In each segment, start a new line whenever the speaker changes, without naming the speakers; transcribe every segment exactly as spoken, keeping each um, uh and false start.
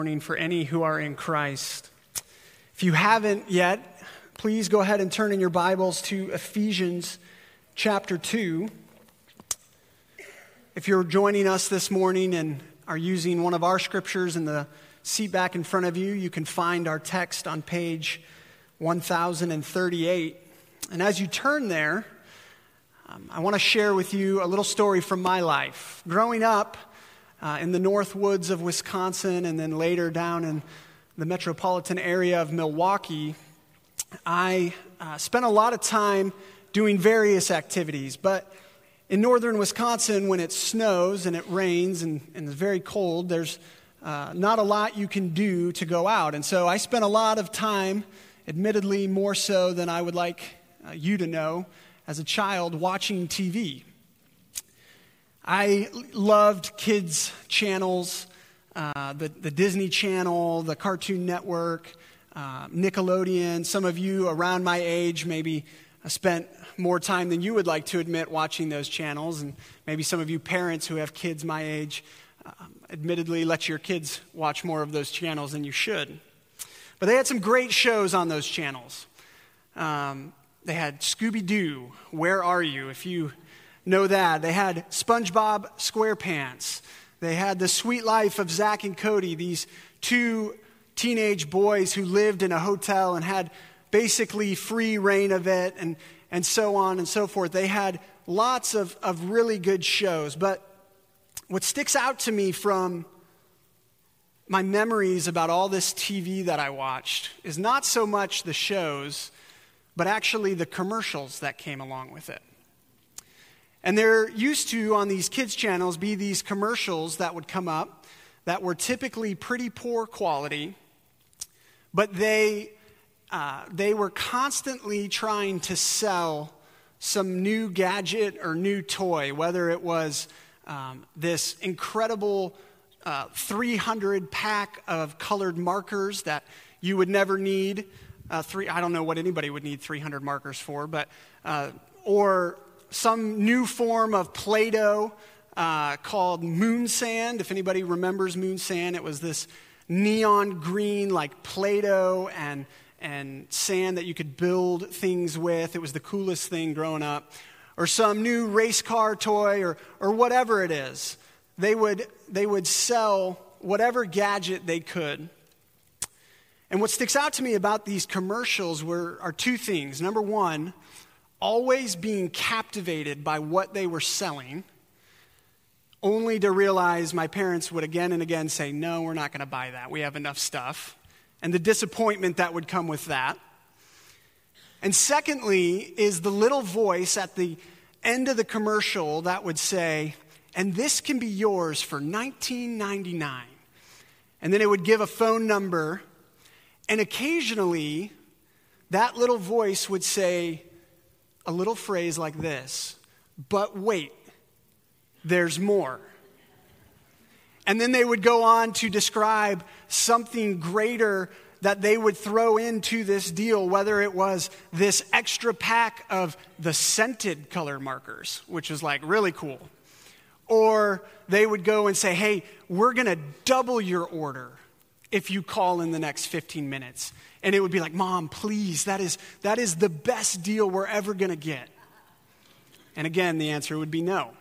Morning for any who are in Christ. If you haven't yet, please go ahead and turn in your Bibles to Ephesians chapter two. If you're joining us this morning and are using one of our scriptures in the seat back in front of you, you can find our text on page one thousand thirty-eight. And as you turn there, um, I want to share with you a little story from my life. Growing up, Uh, in the north woods of Wisconsin and then later down in the metropolitan area of Milwaukee, I uh, spent a lot of time doing various activities. But in northern Wisconsin, when it snows and it rains and, and it's very cold, there's uh, not a lot you can do to go out. And so I spent a lot of time, admittedly more so than I would like uh, you to know, as a child watching T V. I loved kids' channels, uh, the, the Disney Channel, the Cartoon Network, uh, Nickelodeon. Some of you around my age maybe spent more time than you would like to admit watching those channels. And maybe some of you parents who have kids my age, uh, admittedly let your kids watch more of those channels than you should. But they had some great shows on those channels. Um, they had Scooby-Doo, Where Are You? If you know that. They had SpongeBob SquarePants. They had The Sweet Life of Zach and Cody, these two teenage boys who lived in a hotel and had basically free reign of it, and, and so on and so forth. They had lots of, of really good shows. But what sticks out to me from my memories about all this T V that I watched is not so much the shows, but actually the commercials that came along with it. And there used to, on these kids' channels, be these commercials that would come up that were typically pretty poor quality, but they uh, they were constantly trying to sell some new gadget or new toy, whether it was um, this incredible uh, three hundred pack of colored markers that you would never need. Uh, three, I don't know what anybody would need three hundred markers for, but uh, or some new form of Play-Doh uh, called moon sand. If anybody remembers moon sand, it was this neon green like Play-Doh and, and sand that you could build things with. It was the coolest thing growing up. Or some new race car toy or, or whatever it is. They would, they would sell whatever gadget they could. And what sticks out to me about these commercials were are two things. Number one, always being captivated by what they were selling, only to realize my parents would again and again say, no, we're not going to buy that. We have enough stuff. And the disappointment that would come with that. And secondly is the little voice at the end of the commercial that would say, and this can be yours for nineteen ninety-nine. And then it would give a phone number. And occasionally, that little voice would say a little phrase like this, but wait, there's more. And then they would go on to describe something greater that they would throw into this deal, whether it was this extra pack of the scented color markers, which was like really cool. Or they would go and say, hey, we're going to double your order if you call in the next fifteen minutes. And it would be like, Mom, please, that is that is the best deal we're ever going to get. And again, the answer would be no.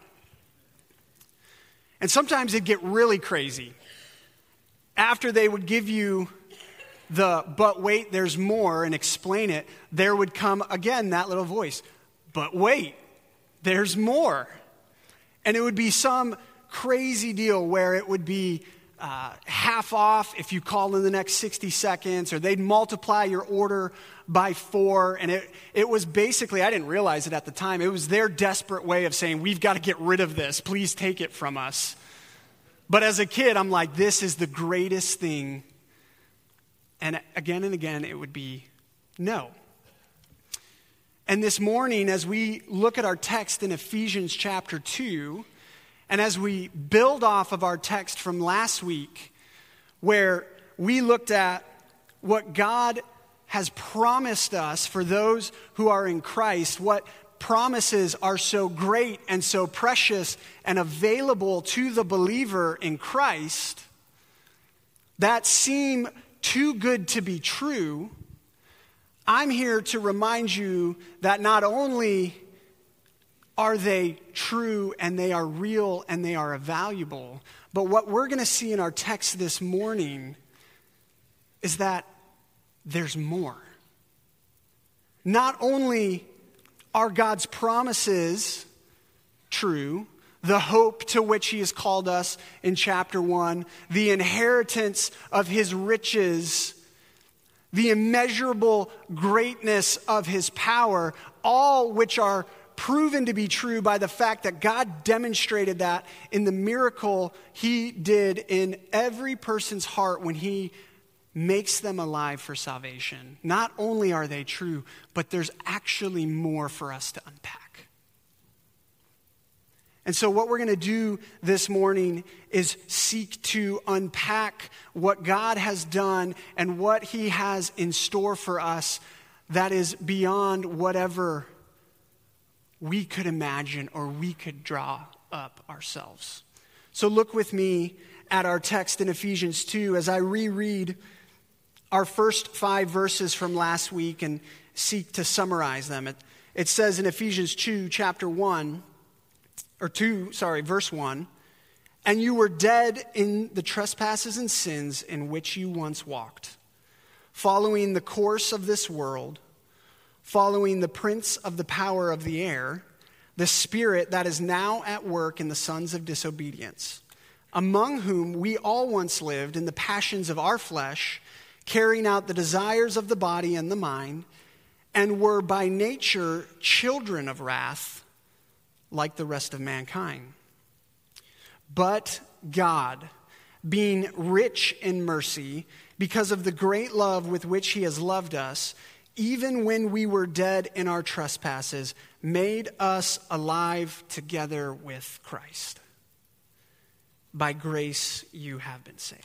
And sometimes it'd get really crazy. After they would give you the, but wait, there's more, and explain it, there would come, again, that little voice, but wait, there's more. And it would be some crazy deal where it would be Uh, half off if you call in the next sixty seconds, or they'd multiply your order by four. And it, it was basically, I didn't realize it at the time, it was their desperate way of saying, we've got to get rid of this. Please take it from us. But as a kid, I'm like, this is the greatest thing. And again and again, it would be no. And this morning, as we look at our text in Ephesians chapter two, and as we build off of our text from last week, where we looked at what God has promised us for those who are in Christ, what promises are so great and so precious and available to the believer in Christ, that seem too good to be true, I'm here to remind you that not only are they true and they are real and they are valuable, but what we're going to see in our text this morning is that there's more. Not only are God's promises true, the hope to which he has called us in chapter one, the inheritance of his riches, the immeasurable greatness of his power, all which are proven to be true by the fact that God demonstrated that in the miracle he did in every person's heart when he makes them alive for salvation. Not only are they true, but there's actually more for us to unpack. And so what we're going to do this morning is seek to unpack what God has done and what he has in store for us that is beyond whatever we could imagine or we could draw up ourselves. So look with me at our text in Ephesians two as I reread our first five verses from last week and seek to summarize them. It, it says in Ephesians two, chapter one, or two, sorry, verse one, "And you were dead in the trespasses and sins in which you once walked, following the course of this world, following the prince of the power of the air, the spirit that is now at work in the sons of disobedience, among whom we all once lived in the passions of our flesh, carrying out the desires of the body and the mind, and were by nature children of wrath, like the rest of mankind. But God, being rich in mercy, because of the great love with which he has loved us, even when we were dead in our trespasses, made us alive together with Christ. By grace you have been saved."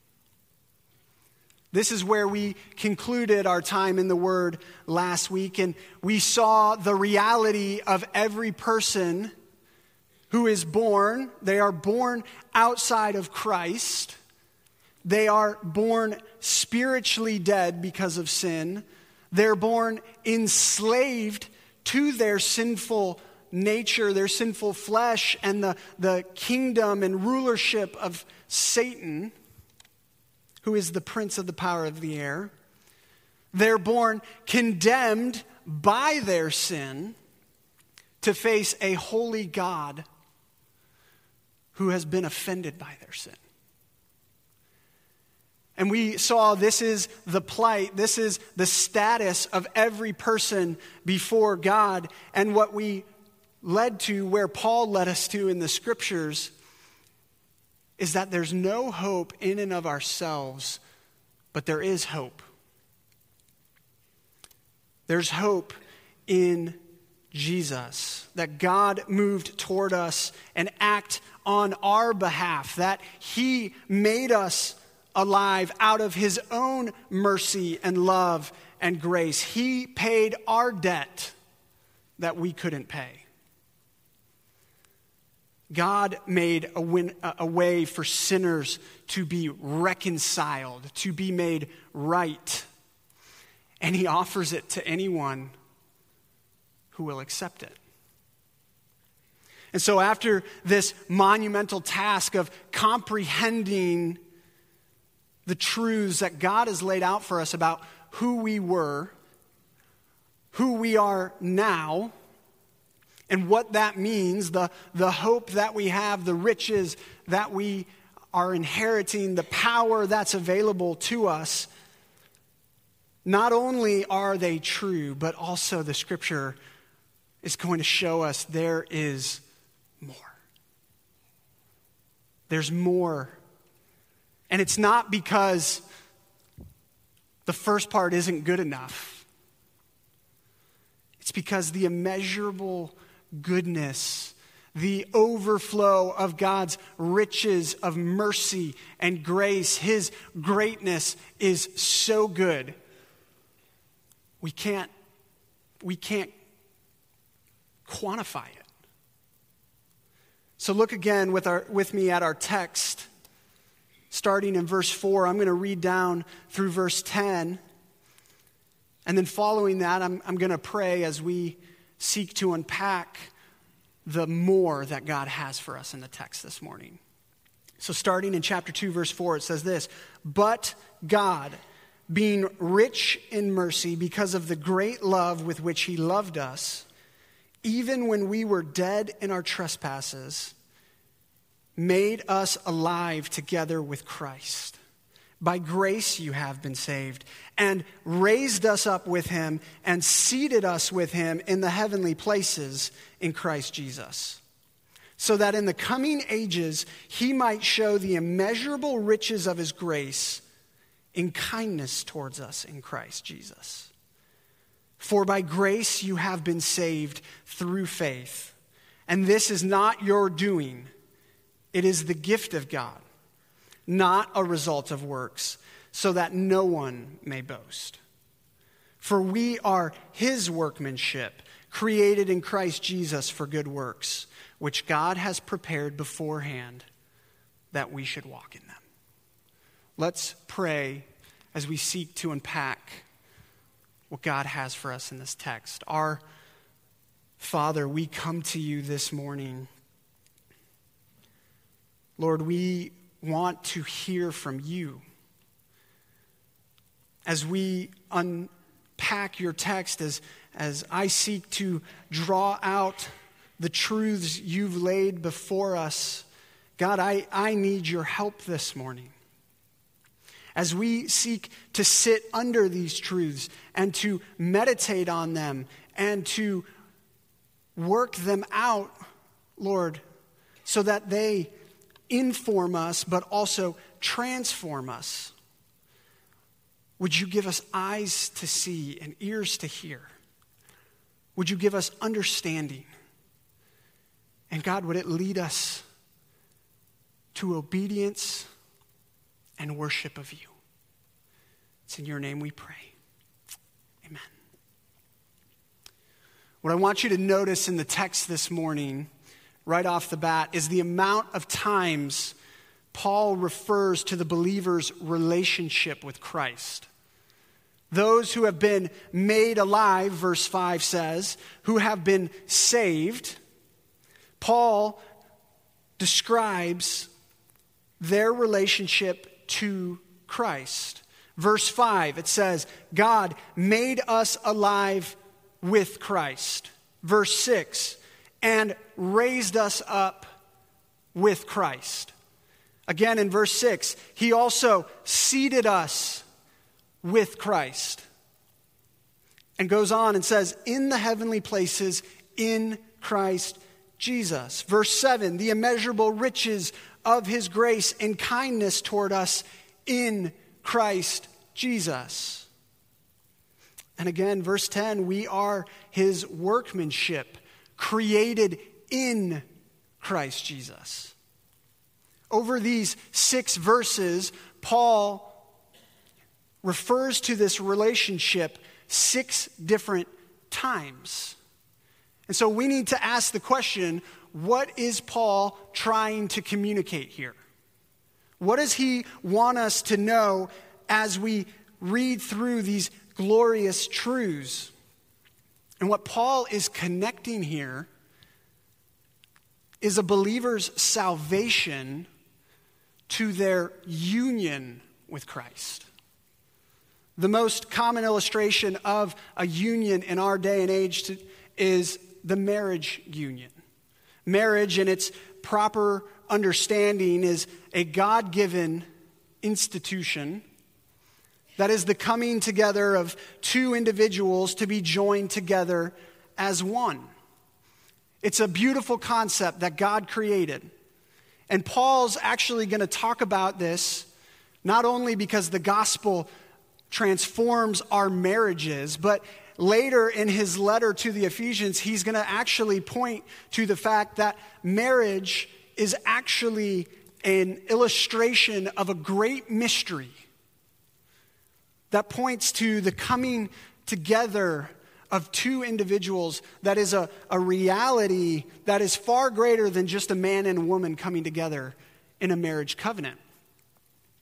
This is where we concluded our time in the Word last week, and we saw the reality of every person who is born. They are born outside of Christ. They are born spiritually dead because of sin. They're born enslaved to their sinful nature, their sinful flesh, and the, the kingdom and rulership of Satan, who is the prince of the power of the air. They're born condemned by their sin to face a holy God who has been offended by their sin. And we saw this is the plight, this is the status of every person before God. And what we led to, where Paul led us to in the scriptures, is that there's no hope in and of ourselves, but there is hope. There's hope in Jesus, that God moved toward us and act on our behalf, that he made us alive out of his own mercy and love and grace. He paid our debt that we couldn't pay. God made a, win, a way for sinners to be reconciled, to be made right. And he offers it to anyone who will accept it. And so after this monumental task of comprehending the truths that God has laid out for us about who we were, who we are now, and what that means, the, the hope that we have, the riches that we are inheriting, the power that's available to us, not only are they true, but also the scripture is going to show us there is more. There's more. And it's not because the first part isn't good enough. It's because the immeasurable goodness, the overflow of God's riches of mercy and grace, his greatness is so good. We can't, we can't quantify it. So look again with our with me at our text, starting in verse four. I'm going to read down through verse ten. And then following that, I'm, I'm going to pray as we seek to unpack the more that God has for us in the text this morning. So starting in chapter two, verse four, it says this: "But God, being rich in mercy because of the great love with which he loved us, even when we were dead in our trespasses, made us alive together with Christ. By grace you have been saved, and raised us up with him, and seated us with him in the heavenly places in Christ Jesus, so that in the coming ages he might show the immeasurable riches of his grace in kindness towards us in Christ Jesus. For by grace you have been saved through faith, and this is not your doing. It is the gift of God, not a result of works, so that no one may boast. For we are his workmanship, created in Christ Jesus for good works, which God has prepared beforehand that we should walk in them." Let's pray as we seek to unpack what God has for us in this text. Our Father, we come to you this morning. Lord, we want to hear from you. As we unpack your text, as, as I seek to draw out the truths you've laid before us, God, I, I need your help this morning. As we seek to sit under these truths and to meditate on them and to work them out, Lord, so that they inform us but also transform us, would you give us eyes to see and ears to hear? Would you give us understanding? And God, would it lead us to obedience and worship of you? It's in your name we pray. Amen. What I want you to notice in the text this morning, right off the bat, is the amount of times Paul refers to the believer's relationship with Christ. Those who have been made alive, verse five says, who have been saved, Paul describes their relationship to Christ. Verse five, it says, God made us alive with Christ. Verse six, and raised us up with Christ. Again in verse six, he also seated us with Christ. And goes on and says, in the heavenly places in Christ Jesus. Verse seven, the immeasurable riches of his grace and kindness toward us in Christ Jesus. And again, verse ten, we are his workmanship, created in Christ Jesus. Over these six verses, Paul refers to this relationship six different times. And so we need to ask the question, what is Paul trying to communicate here? What does he want us to know as we read through these glorious truths? And what Paul is connecting here is a believer's salvation to their union with Christ. The most common illustration of a union in our day and age to, is the marriage union. Marriage, in its proper understanding, is a God-given institution that is the coming together of two individuals to be joined together as one. It's a beautiful concept that God created. And Paul's actually going to talk about this not only because the gospel transforms our marriages, but later in his letter to the Ephesians, he's going to actually point to the fact that marriage is actually an illustration of a great mystery that points to the coming together of two individuals that is a, a reality that is far greater than just a man and woman coming together in a marriage covenant.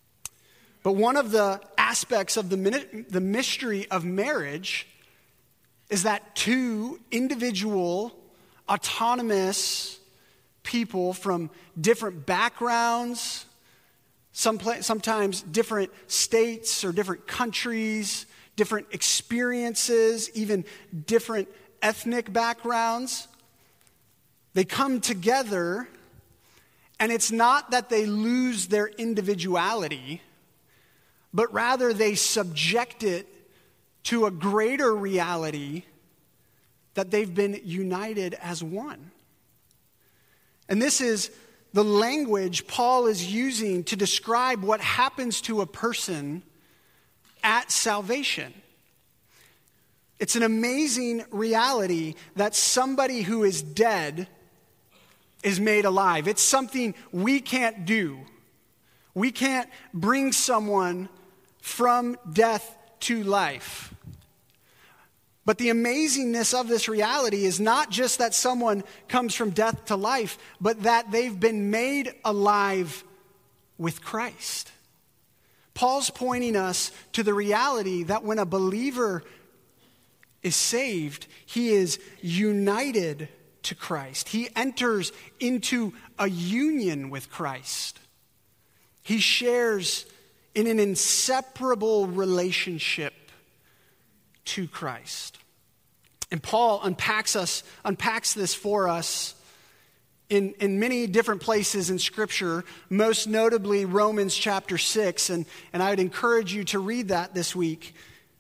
But one of the aspects of the, the mystery of marriage is that two individual, autonomous people from different backgrounds, some, sometimes different states or different countries, different experiences, even different ethnic backgrounds, they come together, and it's not that they lose their individuality, but rather they subject it to a greater reality that they've been united as one. And this is the language Paul is using to describe what happens to a person at salvation. It's an amazing reality that somebody who is dead is made alive. It's something we can't do. We can't bring someone from death to life. But the amazingness of this reality is not just that someone comes from death to life, but that they've been made alive with Christ. Paul's pointing us to the reality that when a believer is saved, he is united to Christ. He enters into a union with Christ. He shares in an inseparable relationship to Christ. And Paul unpacks us, unpacks this for us in, in many different places in Scripture, most notably Romans chapter six, and, and I would encourage you to read that this week.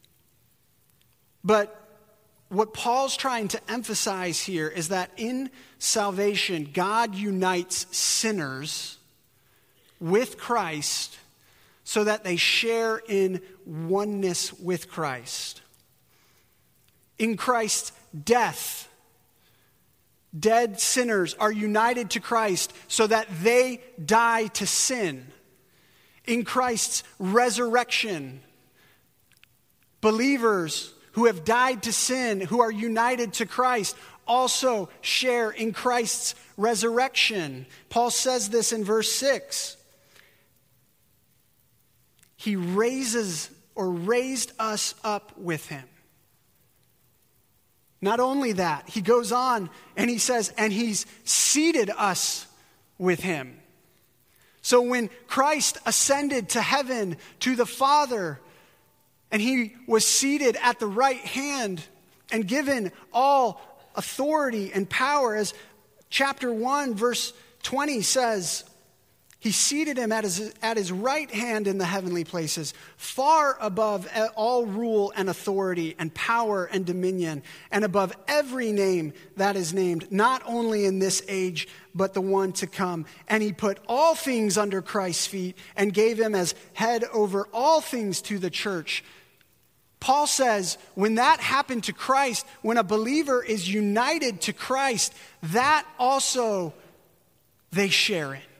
But what Paul's trying to emphasize here is that in salvation, God unites sinners with Christ so that they share in oneness with Christ. In Christ's death, dead sinners are united to Christ so that they die to sin. In Christ's resurrection, believers who have died to sin, who are united to Christ, also share in Christ's resurrection. Paul says this in verse six. He raises or raised us up with him. Not only that, he goes on and he says, and he's seated us with him. So when Christ ascended to heaven, to the Father, and he was seated at the right hand and given all authority and power, as chapter one, verse twenty says, he seated him at his, at his right hand in the heavenly places, far above all rule and authority and power and dominion, and above every name that is named, not only in this age, but the one to come. And he put all things under Christ's feet and gave him as head over all things to the church. Paul says when that happened to Christ, when a believer is united to Christ, that also they share in.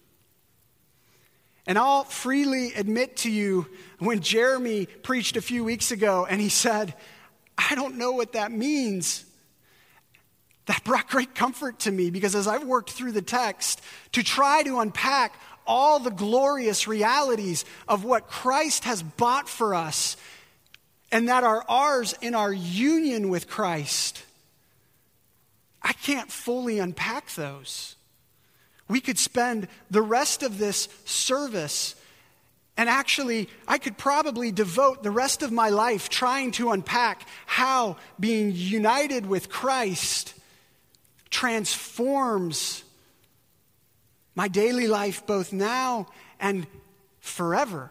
And I'll freely admit to you, when Jeremy preached a few weeks ago and he said, I don't know what that means, that brought great comfort to me, because as I've worked through the text to try to unpack all the glorious realities of what Christ has bought for us and that are ours in our union with Christ, I can't fully unpack those. We could spend the rest of this service, and actually, I could probably devote the rest of my life trying to unpack how being united with Christ transforms my daily life both now and forever.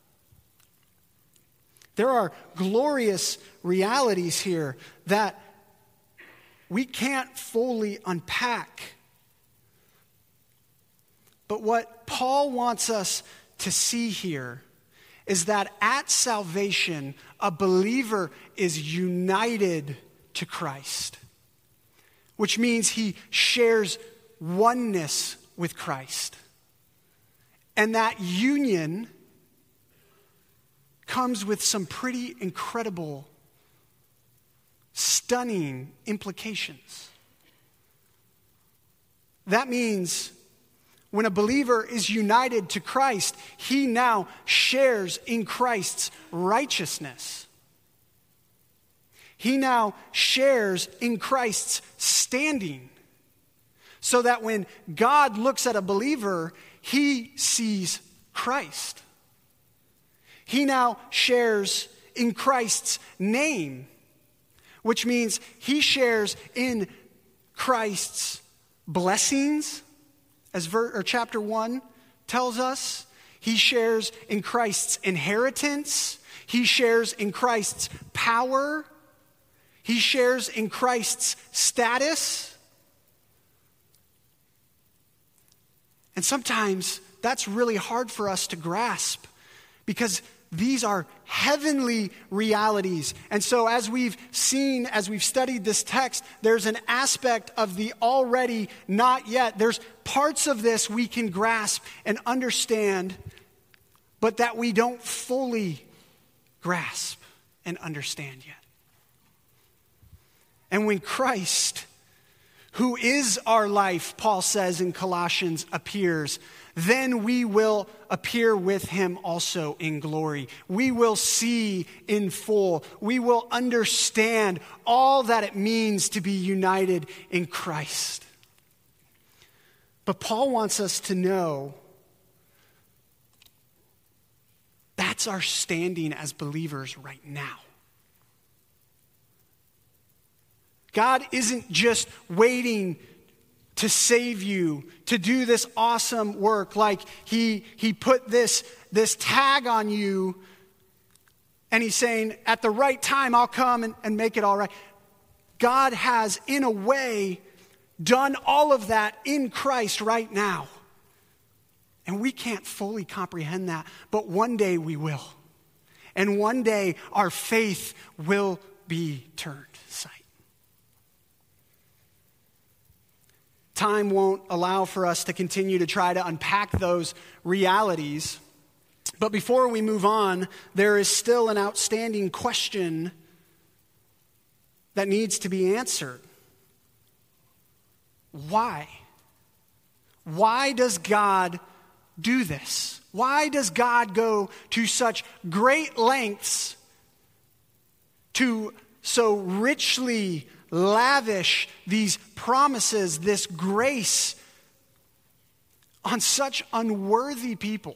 There are glorious realities here that we can't fully unpack. But what Paul wants us to see here is that at salvation, a believer is united to Christ, which means he shares oneness with Christ. And that union comes with some pretty incredible, stunning implications. That means When a believer is united to Christ, he now shares in Christ's righteousness. He now shares in Christ's standing, so that when God looks at a believer, he sees Christ. He now shares in Christ's name, which means he shares in Christ's blessings, as ver- or chapter one tells us. He shares in Christ's inheritance. He shares in Christ's power. He shares in Christ's status. And sometimes that's really hard for us to grasp, because these are heavenly realities. And so as we've seen, as we've studied this text, there's an aspect of the already not yet. There's parts of this we can grasp and understand, but that we don't fully grasp and understand yet. And when Christ, who is our life, Paul says in Colossians, appears, then we will appear with him also in glory. We will see in full. We will understand all that it means to be united in Christ. But Paul wants us to know that's our standing as believers right now. God isn't just waiting to save you, to do this awesome work, like he, he put this, this tag on you, and he's saying, at the right time, I'll come and, and make it all right. God has, in a way, done all of that in Christ right now. And we can't fully comprehend that, but one day we will. And one day our faith will be turned sight. Time won't allow for us to continue to try to unpack those realities. But before we move on, there is still an outstanding question that needs to be answered. Why? Why does God do this? Why does God go to such great lengths to so richly lavish these promises, this grace on such unworthy people?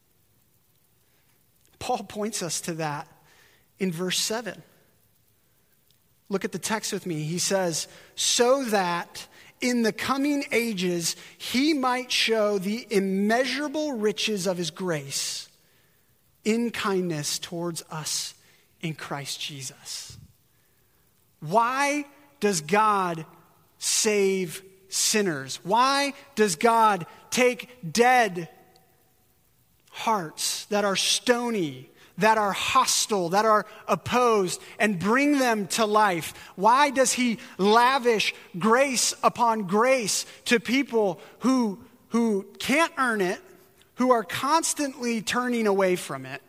Paul points us to that in verse seven. Look at the text with me. He says, so that in the coming ages he might show the immeasurable riches of his grace in kindness towards us in Christ Jesus. Why does God save sinners? Why does God take dead hearts that are stony, that are hostile, that are opposed, and bring them to life? Why does he lavish grace upon grace to people who, who can't earn it, who are constantly turning away from it?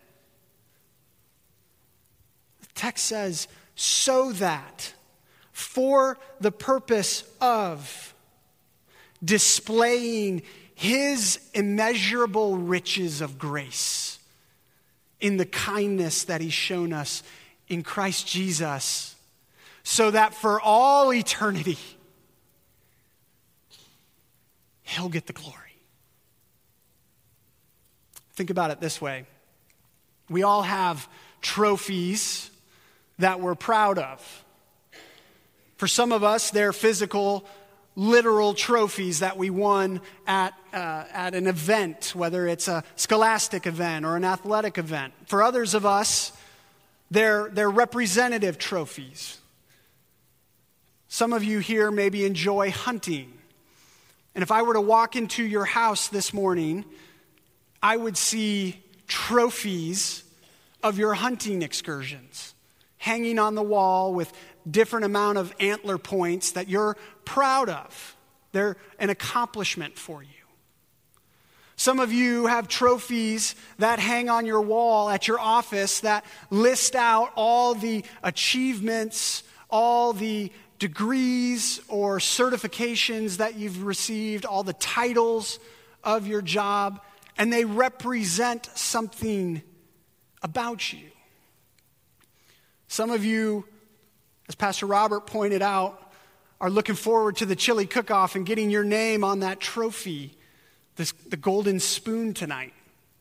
The text says, so that, for the purpose of displaying his immeasurable riches of grace in the kindness that he's shown us in Christ Jesus, so that for all eternity, he'll get the glory. Think about it this way. We all have trophies that we're proud of. For some of us, they're physical, literal trophies that we won at uh, at an event, whether it's a scholastic event or an athletic event. For others of us, they're, they're representative trophies. Some of you here maybe enjoy hunting. And if I were to walk into your house this morning, I would see trophies of your hunting excursions hanging on the wall with different amount of antler points that you're proud of. They're an accomplishment for you. Some of you have trophies that hang on your wall at your office that list out all the achievements, all the degrees or certifications that you've received, all the titles of your job, and they represent something about you. Some of you, as Pastor Robert pointed out, are looking forward to the chili cook-off and getting your name on that trophy, this, the golden spoon tonight.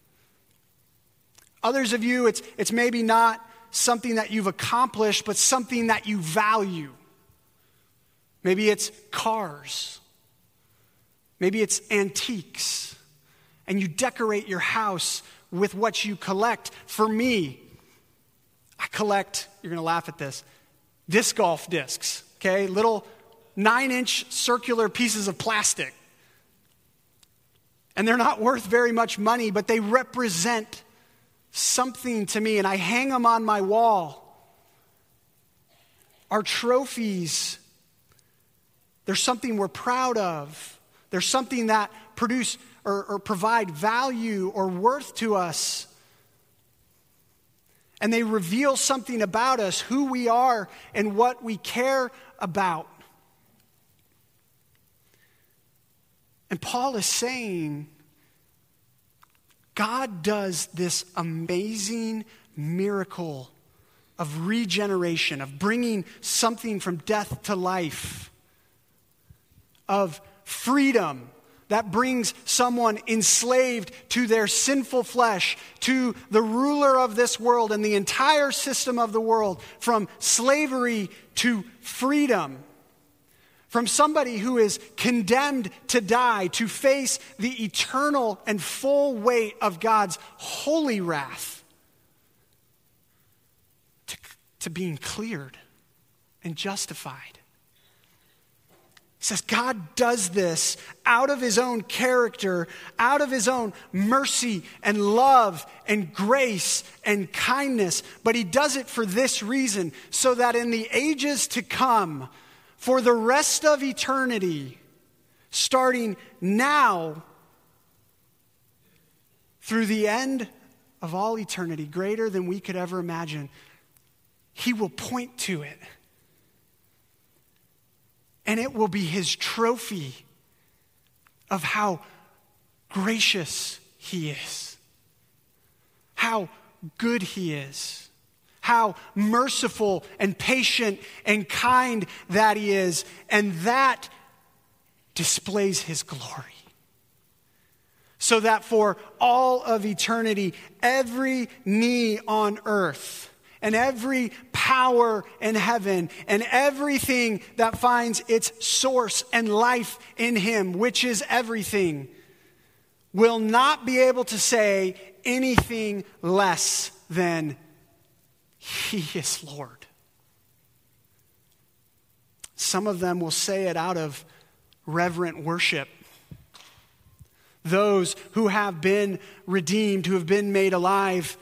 Others of you, it's, it's maybe not something that you've accomplished, but something that you value. Maybe it's cars. Maybe it's antiques. And you decorate your house with what you collect. For me, I collect, you're going to laugh at this, disc golf discs, okay? Little nine-inch circular pieces of plastic. And they're not worth very much money, but they represent something to me, and I hang them on my wall. Our trophies, they're something we're proud of. They're something that produce or, or provide value or worth to us. And they reveal something about us, who we are and what we care about. And Paul is saying, God does this amazing miracle of regeneration, of bringing something from death to life, of freedom that brings someone enslaved to their sinful flesh, to the ruler of this world and the entire system of the world, from slavery to freedom. From somebody who is condemned to die, to face the eternal and full weight of God's holy wrath, to, to being cleared and justified. He says God does this out of his own character, out of his own mercy and love and grace and kindness, but he does it for this reason, so that in the ages to come, for the rest of eternity, starting now through the end of all eternity, greater than we could ever imagine, he will point to it. And it will be his trophy of how gracious he is, how good he is, how merciful and patient and kind that he is, and that displays his glory. So that for all of eternity, every knee on earth and every power in heaven and everything that finds its source and life in him, which is everything, will not be able to say anything less than he is Lord. Some of them will say it out of reverent worship. Those who have been redeemed, who have been made alive,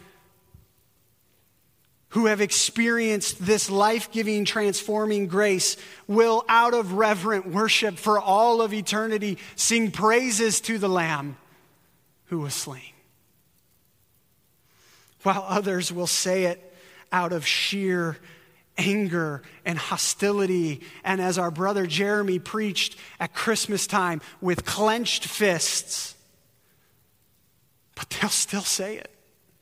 who have experienced this life-giving, transforming grace, will out of reverent worship for all of eternity sing praises to the Lamb who was slain. While others will say it out of sheer anger and hostility, and as our brother Jeremy preached at Christmas time, with clenched fists. But they'll still say it.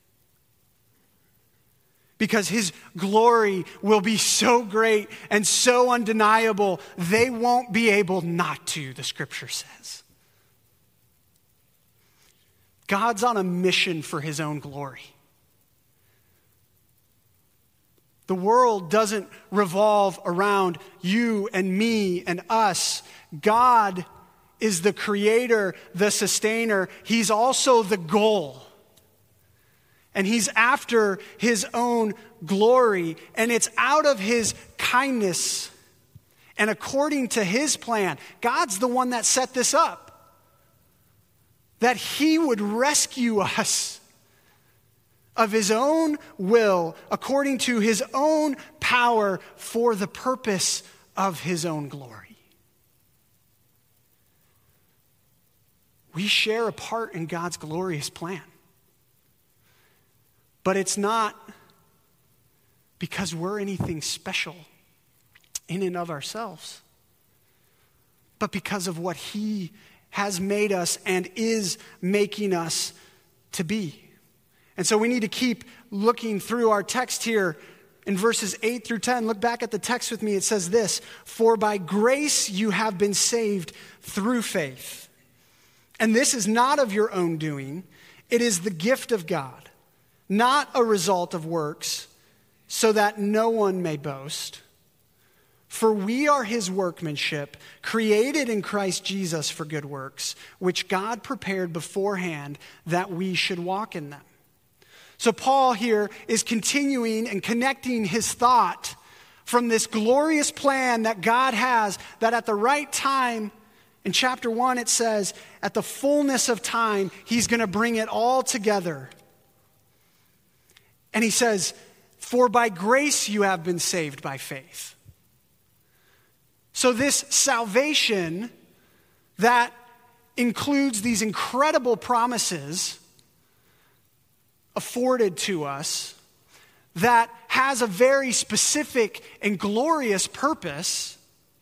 Because his glory will be so great and so undeniable, they won't be able not to, the scripture says. God's on a mission for his own glory. The world doesn't revolve around you and me and us. God is the creator, the sustainer. He's also the goal. And he's after his own glory. And it's out of his kindness and according to his plan. God's the one that set this up. That he would rescue us of his own will, according to his own power, for the purpose of his own glory. We share a part in God's glorious plan. But it's not because we're anything special in and of ourselves, but because of what he has made us and is making us to be. And so we need to keep looking through our text here in verses eight through ten. Look back at the text with me. It says this: "For by grace you have been saved through faith. And this is not of your own doing. It is the gift of God, not a result of works, so that no one may boast. For we are his workmanship, created in Christ Jesus for good works, which God prepared beforehand that we should walk in them." So Paul here is continuing and connecting his thought from this glorious plan that God has, that at the right time, in chapter one it says, at the fullness of time, he's going to bring it all together. And he says, "For by grace you have been saved by faith." So this salvation that includes these incredible promises afforded to us, that has a very specific and glorious purpose,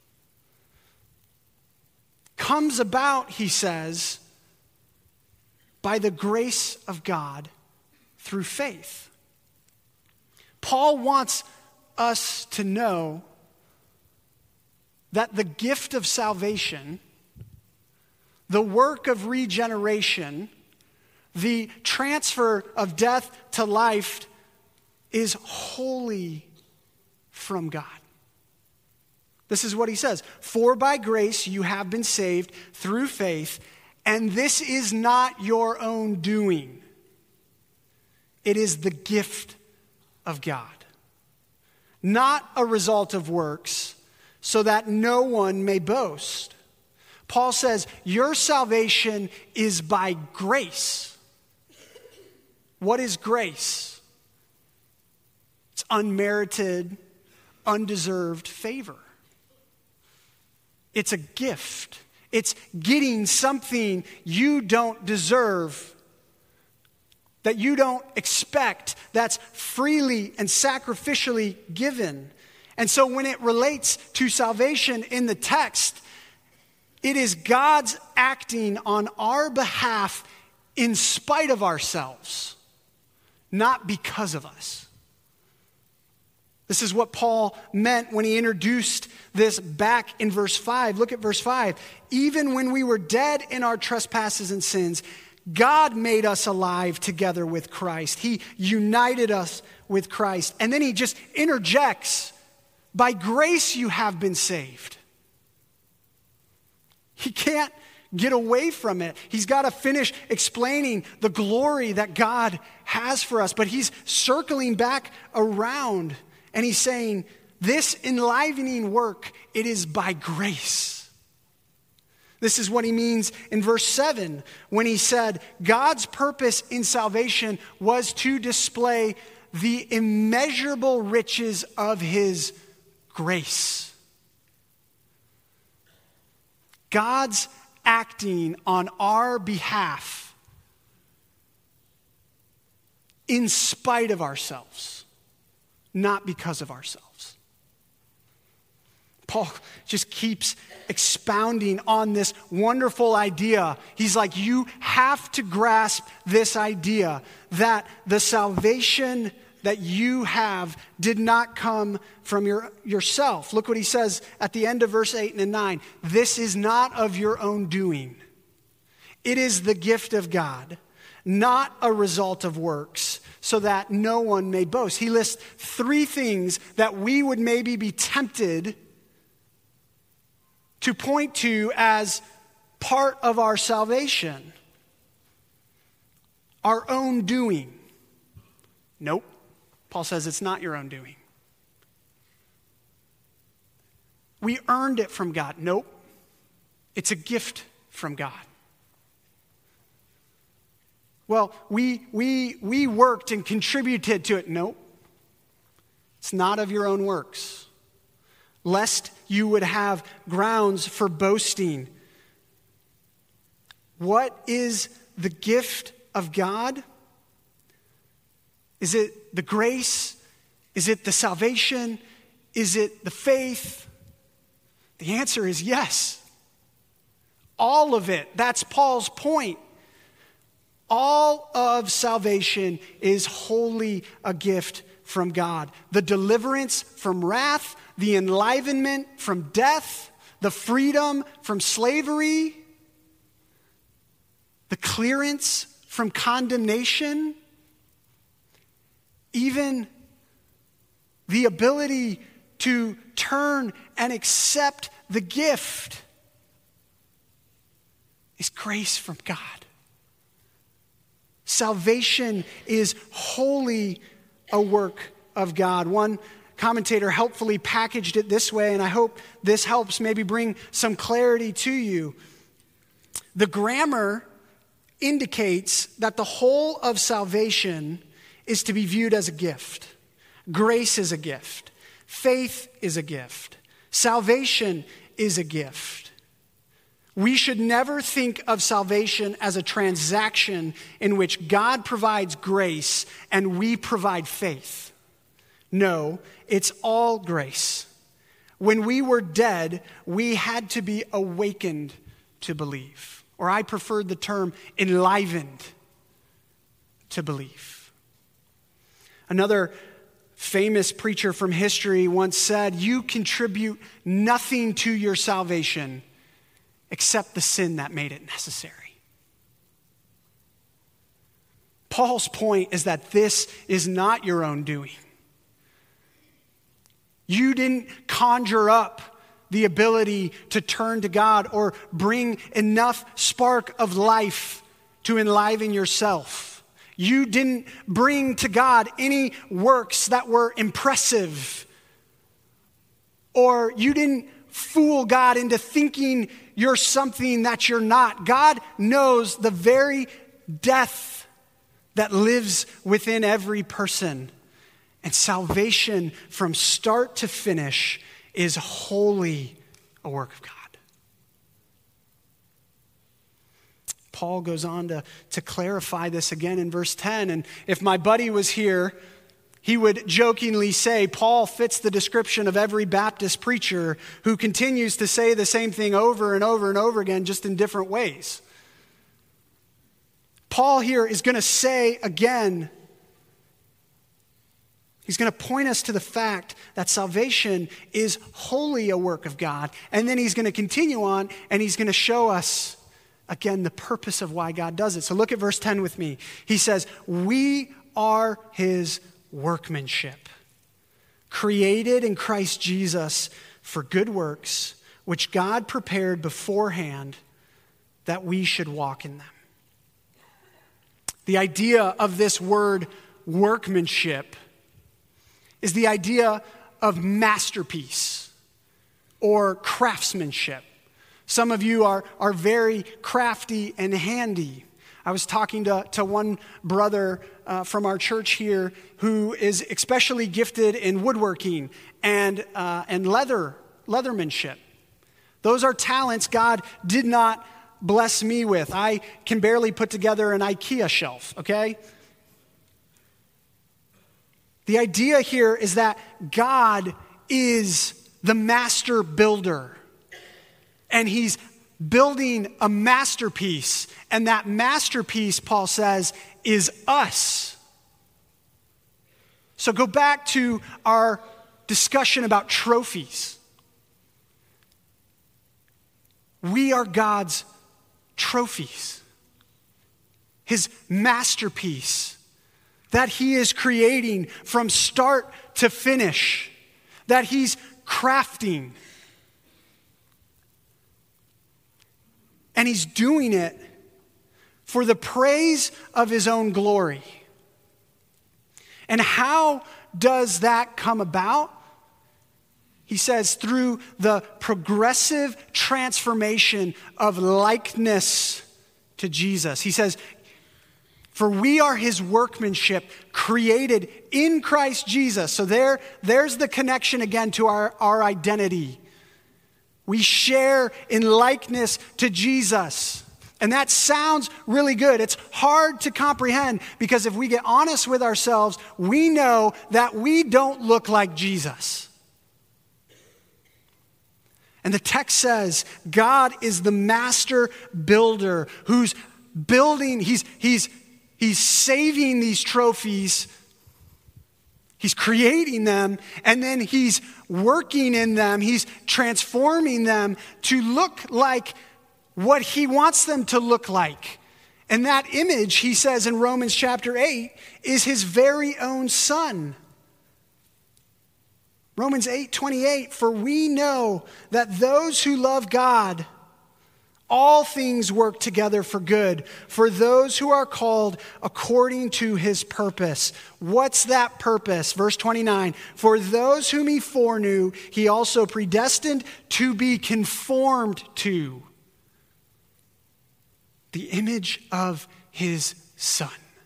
comes about, he says, by the grace of God through faith. Paul wants us to know that the gift of salvation, the work of regeneration, the transfer of death to life is wholly from God. This is what he says: "For by grace you have been saved through faith, and this is not your own doing. It is the gift of God, not a result of works, so that no one may boast." Paul says, your salvation is by grace. What is grace? It's unmerited, undeserved favor. It's a gift. It's getting something you don't deserve, that you don't expect, that's freely and sacrificially given. And so when it relates to salvation in the text, it is God's acting on our behalf in spite of ourselves, not because of us. This is what Paul meant when he introduced this back in verse five. Look at verse five. "Even when we were dead in our trespasses and sins, God made us alive together with Christ." He united us with Christ. And then he just interjects, "By grace you have been saved." He can't get away from it. He's got to finish explaining the glory that God has for us. But he's circling back around and he's saying, this enlivening work, it is by grace. This is what he means in verse seven when he said, God's purpose in salvation was to display the immeasurable riches of his grace. God's acting on our behalf in spite of ourselves, not because of ourselves. Paul just keeps expounding on this wonderful idea. He's like, you have to grasp this idea that the salvation that you have did not come from your, yourself. Look what he says at the end of verse eight and nine. This is not of your own doing. It is the gift of God, not a result of works, so that no one may boast. He lists three things that we would maybe be tempted to point to as part of our salvation. Our own doing. Nope. Paul says it's not your own doing. We earned it from God. Nope. It's a gift from God. Well, we we we worked and contributed to it. Nope. It's not of your own works, lest you would have grounds for boasting. What is the gift of God? Is it the grace? Is it the salvation? Is it the faith? The answer is yes. All of it. That's Paul's point. All of salvation is wholly a gift from God. The deliverance from wrath, the enlivenment from death, the freedom from slavery, the clearance from condemnation, even the ability to turn and accept the gift is grace from God. Salvation is wholly a work of God. One commentator helpfully packaged it this way, and I hope this helps maybe bring some clarity to you. The grammar indicates that the whole of salvation is to be viewed as a gift. Grace is a gift. Faith is a gift. Salvation is a gift. We should never think of salvation as a transaction in which God provides grace and we provide faith. No, it's all grace. When we were dead, we had to be awakened to believe. Or I preferred the term enlivened to believe. Another famous preacher from history once said, "You contribute nothing to your salvation except the sin that made it necessary." Paul's point is that this is not your own doing. You didn't conjure up the ability to turn to God or bring enough spark of life to enliven yourself. You didn't bring to God any works that were impressive, or you didn't fool God into thinking you're something that you're not. God knows the very depth that lives within every person. And salvation from start to finish is wholly a work of God. Paul goes on to, to clarify this again in verse ten. And if my buddy was here, he would jokingly say, Paul fits the description of every Baptist preacher who continues to say the same thing over and over and over again, just in different ways. Paul here is going to say again, he's going to point us to the fact that salvation is wholly a work of God. And then he's going to continue on and he's going to show us again the purpose of why God does it. So look at verse ten with me. He says, we are his workmanship, created in Christ Jesus for good works, which God prepared beforehand that we should walk in them. The idea of this word workmanship is the idea of masterpiece or craftsmanship. Some of you are, are very crafty and handy. I was talking to, to one brother uh, from our church here who is especially gifted in woodworking and, uh, and leather, leathermanship. Those are talents God did not bless me with. I can barely put together an IKEA shelf, okay? The idea here is that God is the master builder, and he's building a masterpiece, and that masterpiece, Paul says, is us. So go back to our discussion about trophies. We are God's trophies, his masterpiece that he is creating from start to finish, that he's crafting. And he's doing it for the praise of his own glory. And how does that come about? He says through the progressive transformation of likeness to Jesus. He says, for we are his workmanship created in Christ Jesus. So there, there's the connection again to our, our identity. We share in likeness to Jesus. And that sounds really good. It's hard to comprehend because if we get honest with ourselves, we know that we don't look like Jesus. And the text says God is the master builder who's building, he's, he's, he's saving these trophies, he's creating them, and then he's working in them, he's transforming them to look like what he wants them to look like. And that image, he says in Romans chapter eight, is his very own son. Romans eight twenty-eight, for we know that those who love God, all things work together for good, for those who are called according to his purpose. What's that purpose? Verse twenty-nine, for those whom he foreknew, he also predestined to be conformed to the image of his son,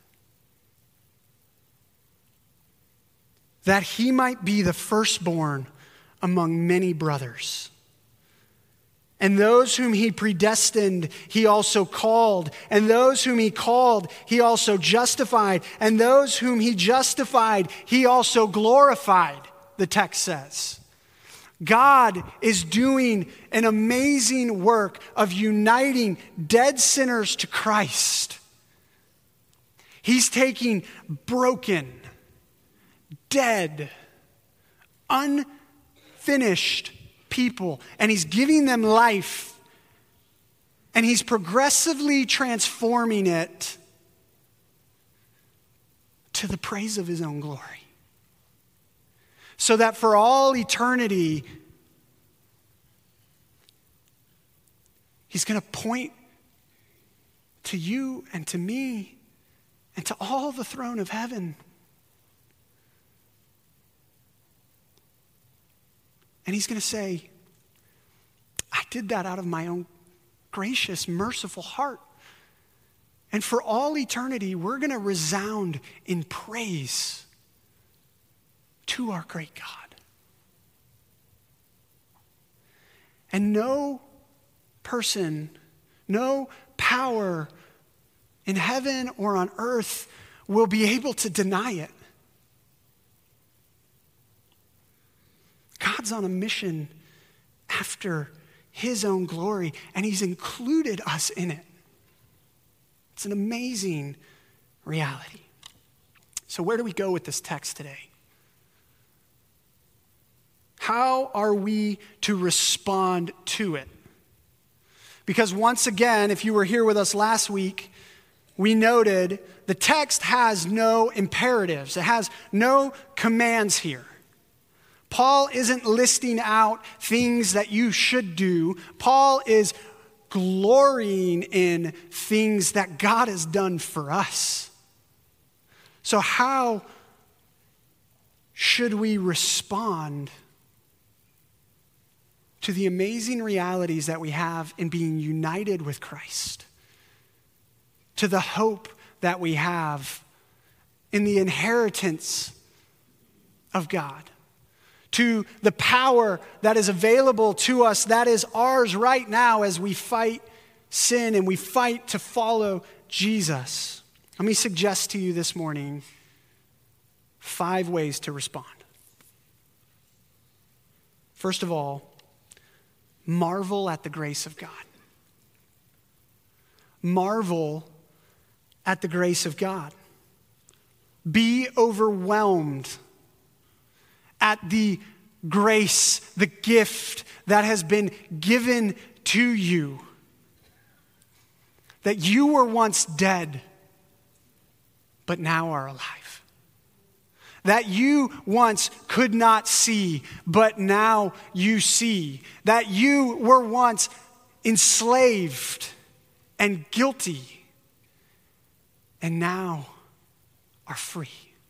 that he might be the firstborn among many brothers. And those whom he predestined, he also called. And those whom he called, he also justified. And those whom he justified, he also glorified, the text says. God is doing an amazing work of uniting dead sinners to Christ. He's taking broken, dead, unfinished people, and he's giving them life, and he's progressively transforming it to the praise of his own glory. So that for all eternity, he's going to point to you and to me and to all the throne of heaven. And he's going to say, I did that out of my own gracious, merciful heart. And for all eternity, we're going to resound in praise to our great God. And no person, no power in heaven or on earth will be able to deny it. God's on a mission after his own glory, and he's included us in it. It's an amazing reality. So where do we go with this text today? How are we to respond to it? Because once again, if you were here with us last week, we noted the text has no imperatives. It has no commands here. Paul isn't listing out things that you should do. Paul is glorying in things that God has done for us. So how should we respond to the amazing realities that we have in being united with Christ, to the hope that we have in the inheritance of God, to the power that is available to us, that is ours right now as we fight sin and we fight to follow Jesus? Let me suggest to you this morning five ways to respond. First of all, marvel at the grace of God. Marvel at the grace of God. Be overwhelmed at the grace, the gift that has been given to you. That you were once dead, but now are alive. That you once could not see, but now you see. That you were once enslaved and guilty, and now are free.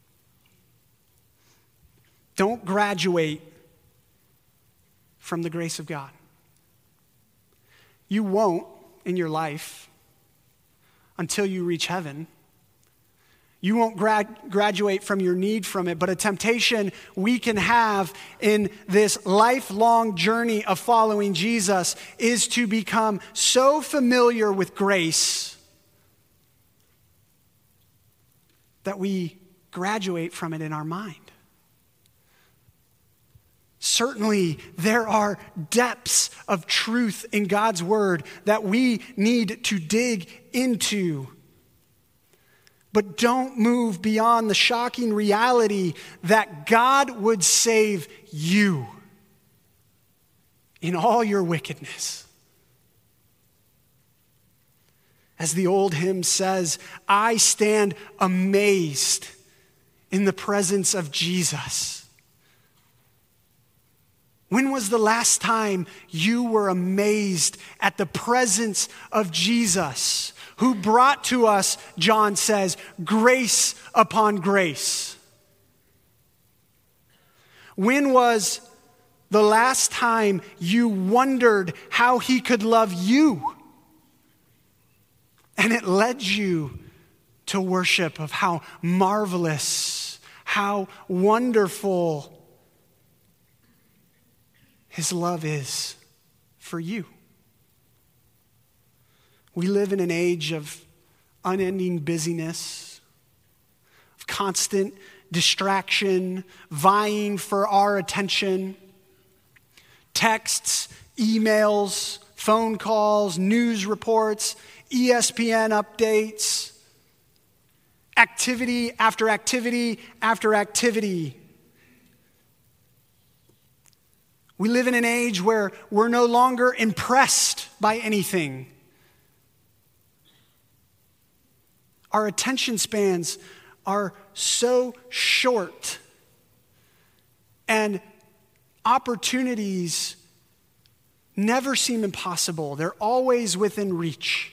Don't graduate from the grace of God. You won't in your life until you reach heaven. You won't grad- graduate from your need from it, but a temptation we can have in this lifelong journey of following Jesus is to become so familiar with grace that we graduate from it in our mind. Certainly, there are depths of truth in God's word that we need to dig into. But don't move beyond the shocking reality that God would save you in all your wickedness. As the old hymn says, I stand amazed in the presence of Jesus. When was the last time you were amazed at the presence of Jesus, who brought to us, John says, grace upon grace? When was the last time you wondered how he could love you? And it led you to worship of how marvelous, how wonderful his love is for you. We live in an age of unending busyness, of constant distraction, vying for our attention, texts, emails, phone calls, news reports, E S P N updates, activity after activity after activity. We live in an age where we're no longer impressed by anything. Our attention spans are so short, and opportunities never seem impossible. They're always within reach.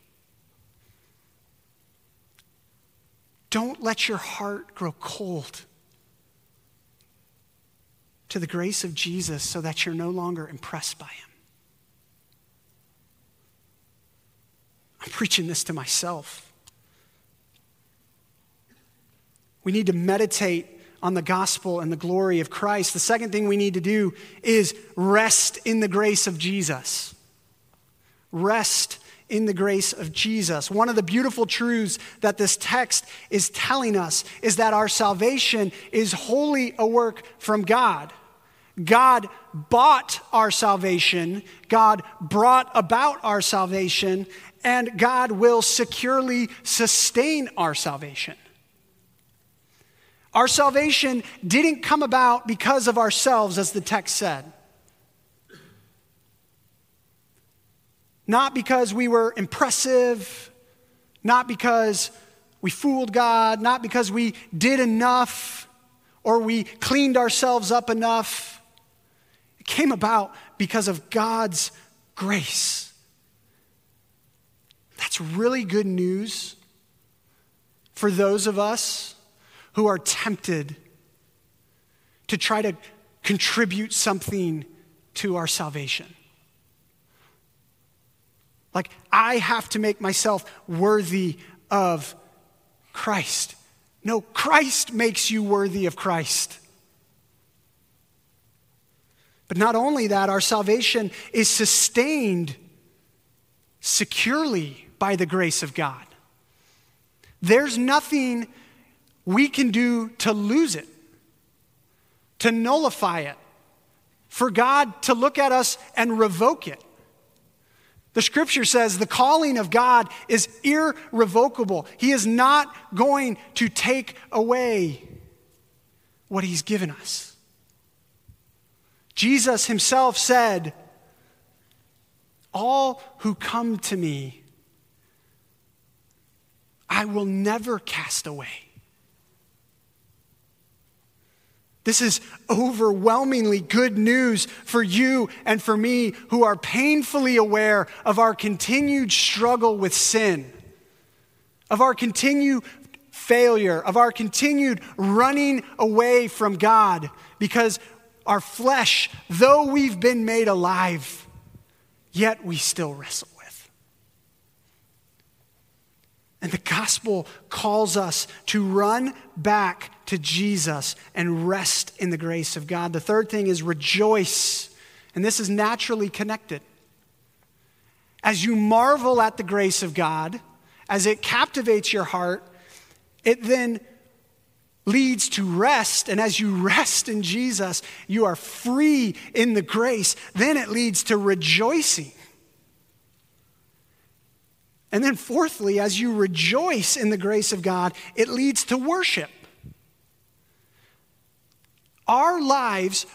Don't let your heart grow cold to the grace of Jesus so that you're no longer impressed by him. I'm preaching this to myself. We need to meditate on the gospel and the glory of Christ. The second thing we need to do is rest in the grace of Jesus. Rest in the grace of Jesus. One of the beautiful truths that this text is telling us is that our salvation is wholly a work from God. God bought our salvation, God brought about our salvation, and God will securely sustain our salvation. Our salvation didn't come about because of ourselves, as the text said. Not because we were impressive, not because we fooled God, not because we did enough or we cleaned ourselves up enough. It came about because of God's grace. That's really good news for those of us who are tempted to try to contribute something to our salvation. Like, I have to make myself worthy of Christ. No, Christ makes you worthy of Christ. But not only that, our salvation is sustained securely by the grace of God. There's nothing we can do to lose it, to nullify it, for God to look at us and revoke it. The scripture says the calling of God is irrevocable. He is not going to take away what he's given us. Jesus himself said, all who come to me, I will never cast away. This is overwhelmingly good news for you and for me who are painfully aware of our continued struggle with sin, of our continued failure, of our continued running away from God, because our flesh, though we've been made alive, yet we still wrestle with. And the gospel calls us to run back to Jesus and rest in the grace of God. The third thing is rejoice. And this is naturally connected. As you marvel at the grace of God, as it captivates your heart, it then leads to rest, and as you rest in Jesus, you are free in the grace. Then it leads to rejoicing. And then fourthly, as you rejoice in the grace of God, it leads to worship. Our lives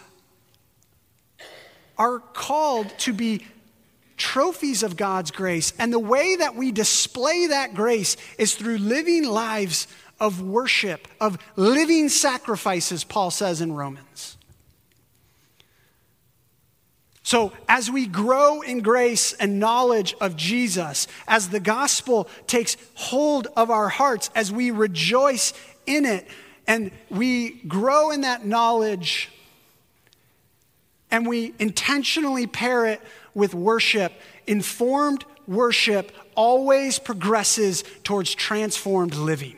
are called to be trophies of God's grace, and the way that we display that grace is through living lives of worship, of living sacrifices, Paul says in Romans. So as we grow in grace and knowledge of Jesus, as the gospel takes hold of our hearts, as we rejoice in it, and we grow in that knowledge, and we intentionally pair it with worship, informed worship always progresses towards transformed living.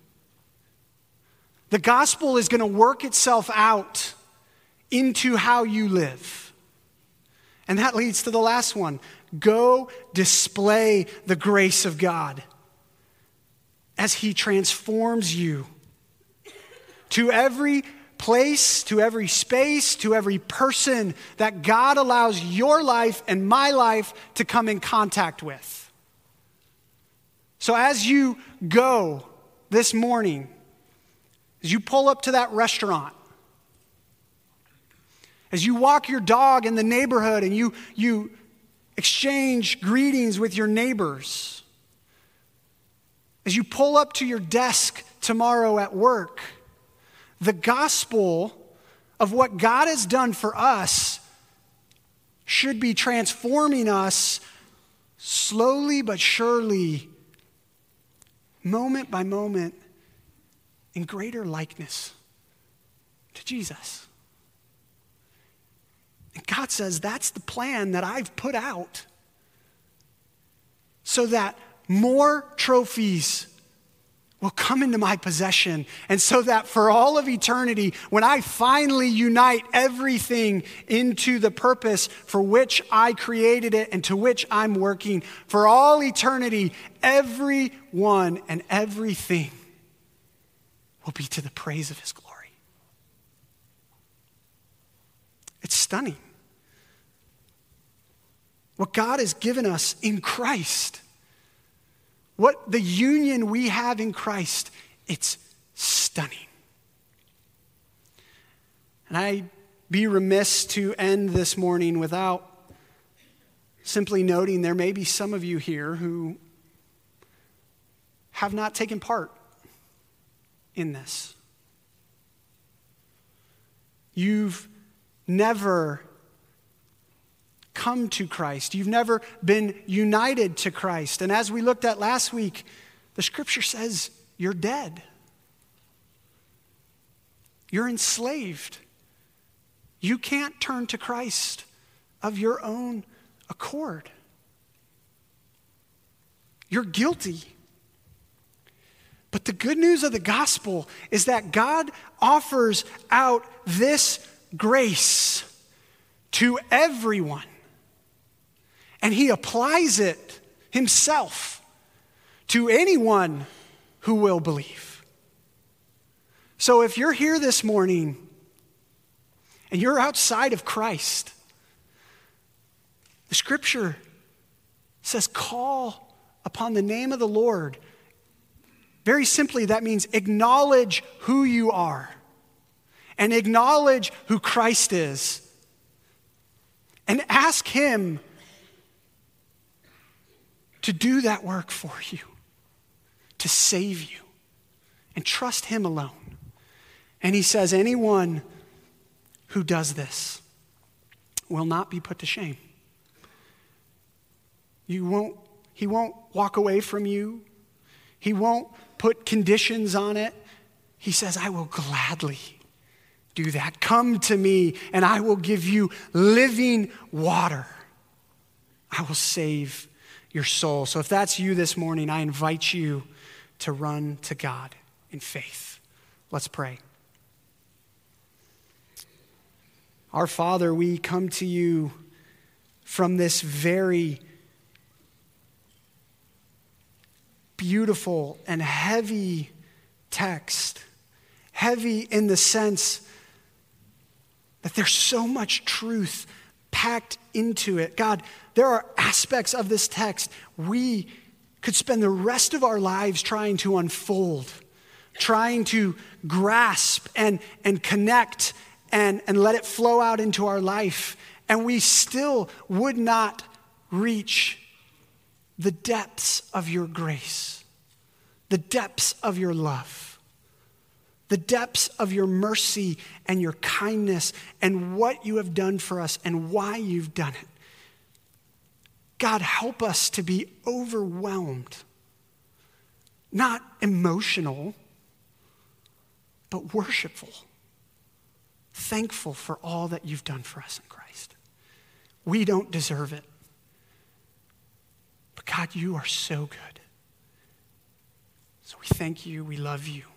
The gospel is going to work itself out into how you live. And that leads to the last one. Go display the grace of God as he transforms you to every place, to every space, to every person that God allows your life and my life to come in contact with. So as you go this morning, as you pull up to that restaurant, as you walk your dog in the neighborhood and you, you exchange greetings with your neighbors, as you pull up to your desk tomorrow at work, the gospel of what God has done for us should be transforming us slowly but surely, moment by moment, in greater likeness to Jesus. And God says, that's the plan that I've put out so that more trophies will come into my possession, and so that for all of eternity, when I finally unite everything into the purpose for which I created it and to which I'm working, for all eternity, everyone and everything will be to the praise of his glory. It's stunning. What God has given us in Christ, what the union we have in Christ, it's stunning. And I'd be remiss to end this morning without simply noting there may be some of you here who have not taken part in this. You've never come to Christ. You've never been united to Christ. And as we looked at last week, the scripture says you're dead. You're enslaved. You can't turn to Christ of your own accord. You're guilty. But the good news of the gospel is that God offers out this grace to everyone. And he applies it himself to anyone who will believe. So if you're here this morning and you're outside of Christ, the scripture says, call upon the name of the Lord. Very simply, that means acknowledge who you are and acknowledge who Christ is and ask him to do that work for you, to save you, and trust him alone. And he says, anyone who does this will not be put to shame. You won't, he won't walk away from you. He won't put conditions on it. He says, I will gladly do that. Come to me and I will give you living water. I will save your soul. So if that's you this morning, I invite you to run to God in faith. Let's pray. Our Father, we come to you from this very beautiful and heavy text, heavy in the sense that there's so much truth packed into it. God, there are aspects of this text we could spend the rest of our lives trying to unfold, trying to grasp and, and connect and, and let it flow out into our life. And we still would not reach the depths of your grace, the depths of your love, the depths of your mercy and your kindness and what you have done for us and why you've done it. God, help us to be overwhelmed, not emotional, but worshipful, thankful for all that you've done for us in Christ. We don't deserve it, but God, you are so good. So we thank you, we love you.